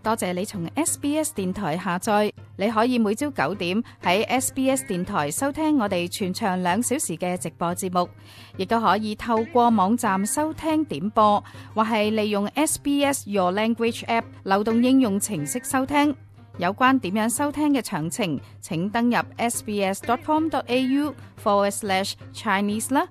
多謝你從 SBS 電台下載，你可以每朝9點喺 SBS 電台收聽我哋全長2小時嘅直播節目，亦都可以透過網站收聽點播，或係利用 SBS Your Language App 流動應用程式收聽。有關點樣收聽嘅詳情，請登入 sbs.com.au/Chinese 啦。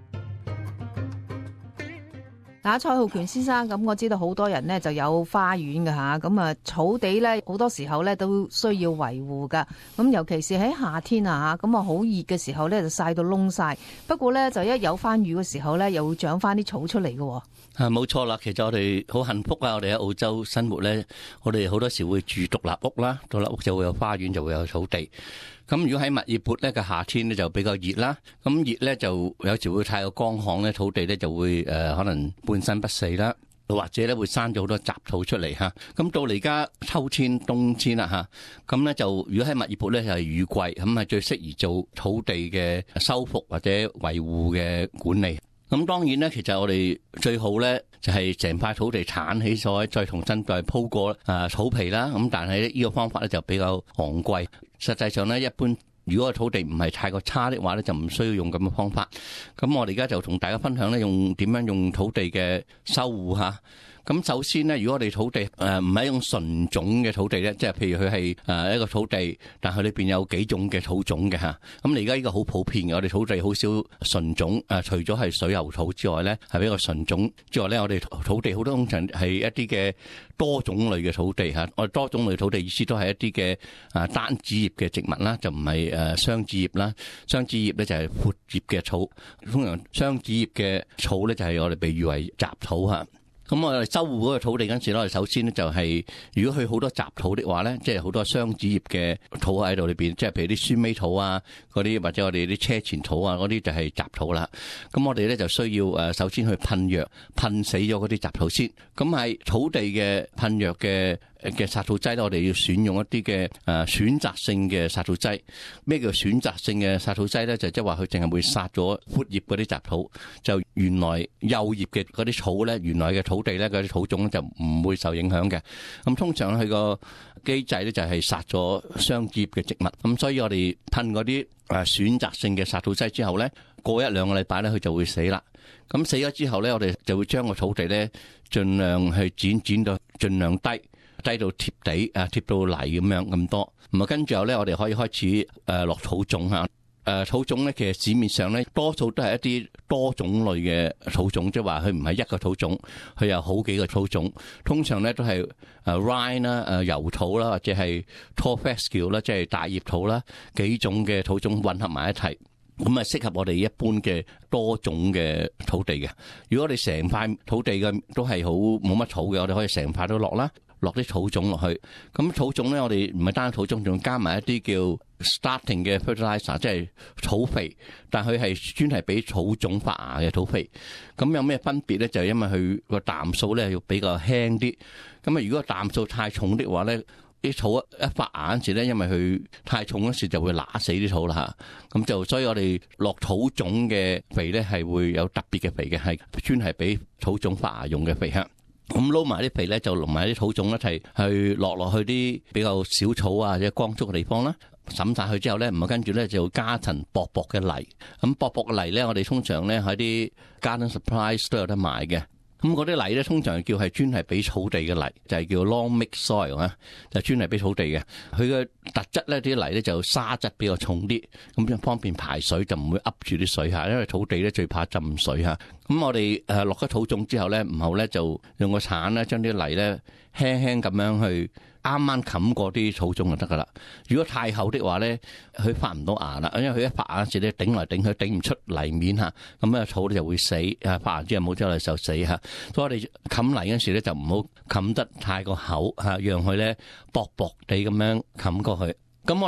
蔡浩權先生，咁我知道好多人呢就有花園㗎吓，咁啊草地呢好多時候呢都需要維護噶，咁尤其是喺夏天啊吓，咁啊好熱嘅時候呢就曬到燶晒，不過呢就一有翻雨嘅時候呢又會長翻啲草出嚟嘅。 冇錯啦，其實我哋好幸福啊！我哋喺澳洲生活呢，我哋好多時會住獨立屋啦，獨立屋就會有花園，就會有草地。咁如果喺墨爾本呢嘅夏天呢就比較熱啦，咁熱呢就有時會太過乾旱呢，土地呢就會可能半身不遂啦，或者呢會生咗好多雜草出嚟吓。咁到嚟而家秋天、冬天啦吓，咁呢就如果喺墨爾本呢就係雨季，咁係最適宜做土地嘅修復或者維護嘅管理。咁當然咧，其實我哋最好咧就係成塊土地鏟起咗，再重新再鋪過草皮啦。咁但係呢個方法咧就比較昂貴。實際上咧，一般如果個土地唔係太過差的話咧，就唔需要用咁嘅方法。咁我哋而家就同大家分享咧，用點樣用土地嘅修護吓。咁首先咧，如果我哋土地唔係一種純種嘅土地咧，即係譬如佢係一個土地，但係裏邊有幾種嘅土種嘅嚇。咁你而家呢個好普遍嘅，我哋土地好少純種，除咗係水牛土之外咧，係比較純種之外咧，我哋土地好多通常係一啲嘅多種類嘅土地嚇。我哋多種類土地意思都係一啲嘅單子葉嘅植物啦，就唔係雙子葉啦。雙子葉咧就係闊葉嘅草，通常雙子葉嘅草咧就係我哋被譽為雜土嚇。咁我哋修護嗰個土地嗰陣時咧，我哋首先咧就係如果佢好多雜土的話咧，即係好多雙子葉嘅土喺度裏邊，即係譬如啲酸味土啊嗰啲，或者我哋啲車前土啊嗰啲就係雜土啦。咁我哋咧就需要首先去噴藥，噴死咗嗰啲雜土先。咁係土地嘅噴藥嘅殺土劑咧，我哋要選用一啲嘅選擇性嘅殺土劑。咩叫選擇性嘅殺土劑咧？就即係話佢淨係會殺咗闊葉嗰啲雜土，就原來幼葉嘅嗰啲草咧，原來嘅土地咧嗰啲土種就唔會受影響嘅。咁通常佢個機制咧就係殺咗雙子葉嘅植物。咁所以我哋噴嗰啲選擇性嘅殺土劑之後咧，過1-2個禮拜咧佢就會死啦。咁死咗之後咧，我哋就會將個土地咧盡量去剪到盡量低到貼地貼到泥咁樣咁多。咁啊跟住後咧，我哋可以開始落土種嚇。土種咧，其實市面上咧多數都係一啲多種類嘅土種，即係話佢唔係一個土種，佢有好幾個土種。通常咧都係rye 啦、油土啦，或者係 tall fescue 啦，即係大葉土啦，幾種嘅土種混合埋一齊。咁啊，適合我哋一般嘅多種嘅土地嘅。如果我哋成塊土地嘅都係好冇乜土嘅，我哋可以成塊都落啦，落啲土種落去。咁土種咧，我哋唔係單土種，仲加埋一啲叫 starting 嘅 fertilizer， 即係草肥，但佢係專係俾草種發芽嘅土肥。咁有咩分別咧？就係因為佢個氮素咧要比較輕啲。咁啊，如果氮素太重的話咧，啲草一發芽嗰時咧，因為佢太重嗰時就會揦死啲土啦嚇。咁就所以我哋落土種嘅肥咧係會有特別嘅肥嘅，係專係俾土種發芽用嘅肥嚇。咁撈埋啲肥咧，就同埋啲土種一齊去落去啲比較少草啊或者光足嘅地方啦。揼晒佢之後咧，唔係跟住咧就加層薄薄嘅泥。咁薄薄嘅泥咧，我哋通常咧喺啲 garden supplies 都有得賣嘅。咁嗰啲泥咧，通常叫係專係俾草地嘅泥，就係叫 long mix soil 啊，就專係俾草地嘅。佢嘅特質咧，啲泥咧就沙質比較重啲，咁樣方便排水，就唔會噏住啲水嚇。因為土地咧最怕浸水嚇。咁我哋落咗土種之後咧，唔好咧就用個鏟咧將啲泥咧輕輕咁樣去啱啱冚過啲土種就得噶啦。如果太厚的話咧，佢發唔到芽啦，因為佢一發芽時咧頂來頂去頂唔出泥面嚇，咁咧草咧就會死，發芽之後冇咗嚟就死嚇。所以我哋冚泥嗰時咧就唔好冚得太過厚嚇，讓佢咧薄薄地咁樣冚過去。咁我哋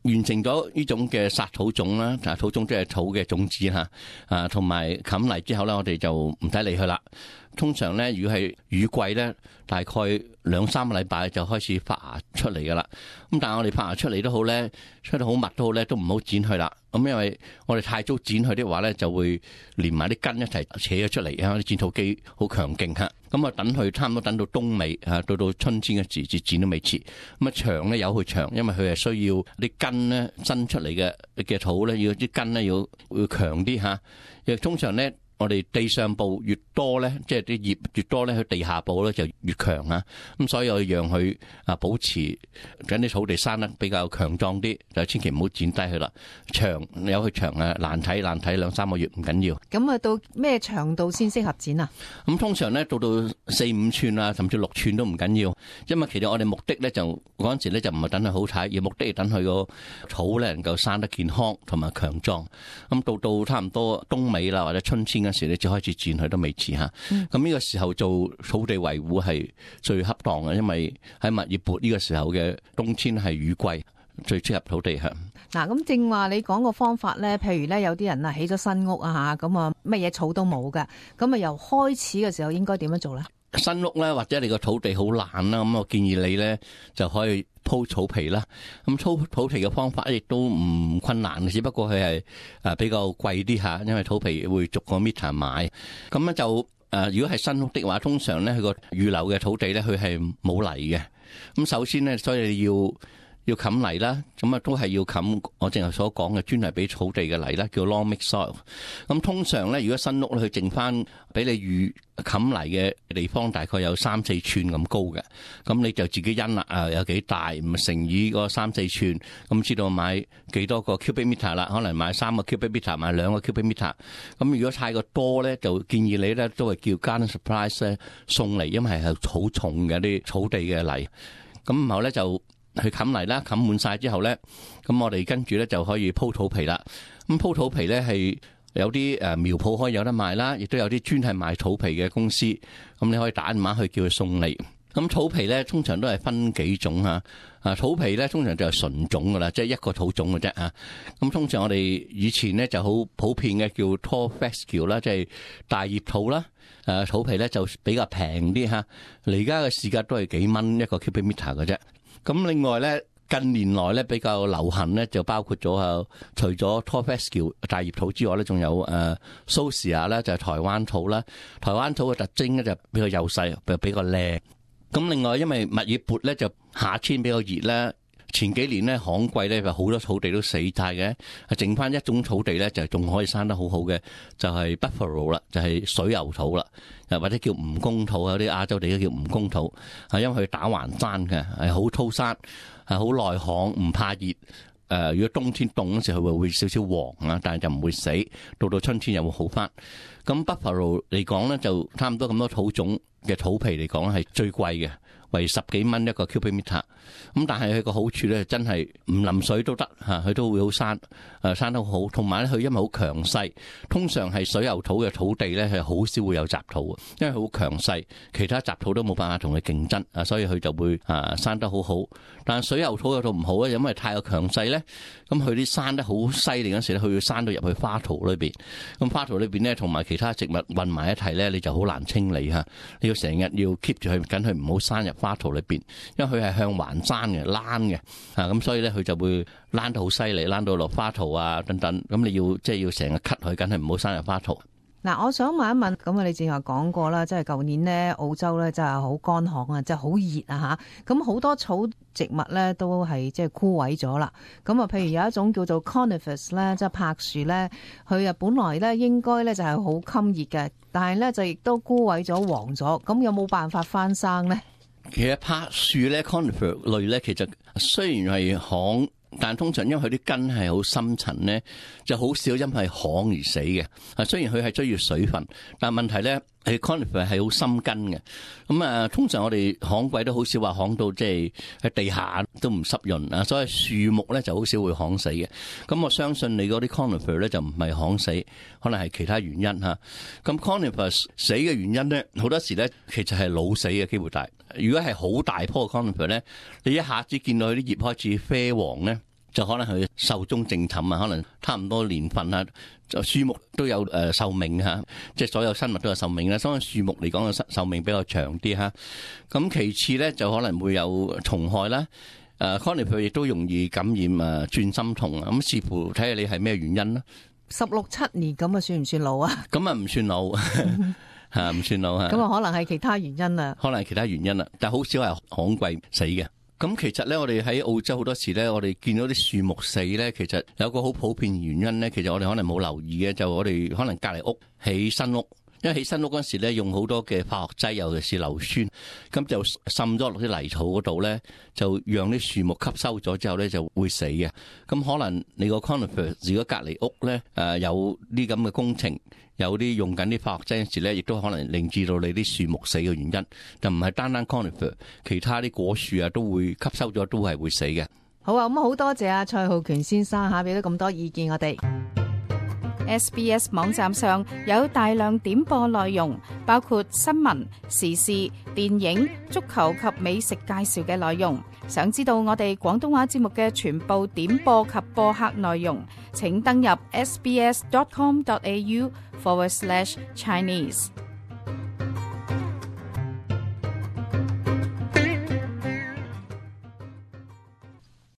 完成咗呢種嘅撒土種啦，土種即係土嘅種子嚇，同埋冚泥之後咧，我哋就唔使理佢啦。通常咧，如果係雨季咧，大概2-3個禮拜就開始發芽出嚟噶啦。咁但係我哋發芽出嚟都好咧，出得好密都好咧，都唔好剪佢啦。咁因為我哋太早剪佢的話咧，就會連埋啲根一齊扯咗出嚟啊！啲剪土機好強勁嚇。咁啊，等佢差唔多等到冬尾到春天嘅時節剪都未切。咁啊長咧有佢長，因為佢係需要啲根咧伸出嚟嘅土咧，要啲根咧要強啲嚇。亦通常咧，我哋地上部越多咧，即係啲葉越多咧，佢地下部咧就越強啊！咁所以我讓佢保持緊啲土地生得比較強壯啲，就千祈唔好剪低佢啦。長有佢長難睇2-3個月唔緊要。 咁啊，到咩長度先適合剪啊？ 咁通常咧到4-5寸啊，甚至6寸都唔緊要，因為其實我哋目的咧就嗰陣時咧就唔係等佢好睇，而目的係等佢個土咧能夠生得健康同埋強壯。咁到差唔多冬尾啦，或者春天嗰時咧，就開始剪佢都未遲嚇。咁呢個時候做土地維護係最恰當嘅，因為喺蜜月缽呢個時候嘅冬天係雨季，最適合土地嚇。 嗱，咁正話你講個方法咧，譬如咧有啲人啊起咗新屋啊嚇，咁啊乜嘢草都冇㗎，咁啊由開始嘅時候應該點樣做咧？ 新屋咧，或者你個土地好爛啦，咁我建議你咧就可以鋪草皮啦。咁鋪土皮嘅方法亦都唔困難，只不過佢係比較貴啲嚇，因為土皮會逐個 meter 買。咁咧就如果係新屋的話，通常咧佢個預留嘅土地咧，佢係冇泥嘅。咁首先咧，所以你要冚泥啦，咁啊都係要冚我正頭所講嘅專係俾草地嘅泥啦，叫 long mix soil。咁通常咧，如果新屋咧，佢剩翻俾你預冚泥嘅地方，大概有3-4寸咁高嘅，咁你就自己因啦，有幾大，唔乘以個3-4寸，咁知道買幾多個 cubic meter 啦，可能買3個 cubic meter， 買2個 cubic meter。咁如果太過多咧，就建議你咧都係叫 Garden Supplies 咧送嚟，因為係好重嘅啲草地嘅泥。咁然後咧就去冚泥啦，冚滿晒之後咧，咁我哋跟住咧就可以鋪土皮啦。咁鋪土皮咧係有啲苗圃可以有得賣啦，亦都有啲專係賣土皮嘅公司。咁你可以打電話去叫佢送嚟。咁土皮咧通常都係分幾種嚇。土皮咧通常就係純種噶啦，即係一個土種嘅啫啊。咁通常我哋以前咧就好普遍嘅叫 Tall Fescue 啦，即係大葉土啦。土皮咧就比較平啲嚇。而家嘅市價都係幾蚊一個 cubic meter 嘅啫。咁另外咧，近年來咧比較流行咧，就包括咗除咗 Tall Fescue 大葉土之外咧，仲有Saucia 咧，就係台灣土啦。台灣土嘅特徵咧就比較幼細，比較靚。咁另外因為蜜月缽咧就夏天比較熱啦，前幾年咧旱季咧就好多土地都死晒嘅，剩翻一種土地咧就仲可以生得好好嘅，就係 Buffalo 啦，就係水牛土啦。或者叫蜈蚣土，有啲亞洲地都叫蜈蚣土，因為佢打橫生嘅，係好粗生，係好耐旱，唔怕熱。如果冬天凍嗰時，佢會少少黃啊，但係就唔會死。到春天又會好翻。咁 Buffalo 嚟講咧，就差唔多咁多土種嘅土皮嚟講係最貴嘅，為10幾蚊一個 cubic meter。咁但係佢個好處咧，真係唔淋水都得嚇，佢都會好生，生得好。同埋咧，佢因為好強勢，通常係水牛土嘅土地咧係好少會有雜土，因為佢好強勢，其他雜土都冇辦法同佢競爭啊，所以佢就會生得好好。但係水牛土有度唔好咧，因為太過強勢咧，咁佢啲生得好犀利嗰時咧，佢會生到入去花槽裏邊。咁花槽裏邊咧，同埋其他植物混埋一齊咧，你就好難清理嚇。你要成日要 keep 住佢，緊佢唔好生入花槽裏邊，因為佢係向環生嘅，躝嘅咁所以咧佢就會躝得好犀利，躝到落花槽啊等等。咁你要成日 cut 佢，緊係唔好生入花槽。 嗱，我想問一問，咁你正話講過啦，即係舊年呢澳洲咧真係好乾旱啊，即係好熱啊嚇，咁好多草植物咧都係即係枯萎咗啦。咁啊，譬如有一種叫做 Conifers 咧，即係柏樹咧，佢啊本來咧應該咧就係好襟熱嘅，但係咧就亦都枯萎咗黃咗，咁有冇辦法翻生咧？ 其實柏樹咧 Conifer 類咧，其實雖然係旱，但通常因為佢啲根係好深層咧，就好少因為旱而死嘅。雖然佢係需要水分，但問題咧，係 Conifer 係好深根嘅。咁通常我哋旱季都好少話旱到即係喺地下都唔濕潤啊，所以樹木咧就好少會旱死嘅。咁我相信你嗰啲 Conifer 咧就唔係旱死，可能係其他原因嚇。咁 Conifer 死嘅原因咧，好多時咧其實係老死嘅機會大。如果係好大棵 Conifer 咧，你一下子見到佢啲葉開始啡黃咧， 就可能佢壽終正寢啊，可能差唔多年份啊。就樹木都有壽命嚇，即係所有生物都有壽命啦。所以樹木嚟講嘅壽命比較長啲嚇。咁其次咧就可能會有蟲害啦。conifer 亦都容易感染轉心痛啊。咁視乎睇下你係咩原因啦。 16、7年咁啊，算唔算老啊？ 咁啊唔算老嚇，唔算老嚇。 咁啊可能係其他原因啦。 可能係其他原因啦，但係好少係旱季死嘅。咁其實咧，我哋喺澳洲好多時咧，我哋見到啲樹木死咧，其實有個好普遍原因咧，其實我哋可能冇留意嘅，就我哋可能隔離屋起新屋，因為起新屋嗰陣時咧，用好多嘅化學劑，尤其是硫酸，咁就滲咗落啲泥草嗰度咧，就讓啲樹木吸收咗之後咧，就會死嘅。咁可能你個 conifer 如果隔離屋咧，有啲咁嘅工程，有啲用緊啲化學劑嗰時咧，亦都可能令至到你啲樹木死嘅原因，就唔係單單 conifer， 其他啲果樹啊都會吸收咗，都係會死嘅。 好啊，咁好多謝阿蔡浩權先生嚇，俾咗咁多意見我哋。 SBS 網站上有大量點播內容，包括新聞、時事、電影、足球及美食介紹嘅內容。想知道我哋廣東話節目嘅全部點播及播客內容，請登入sbs.com.au/Chinese。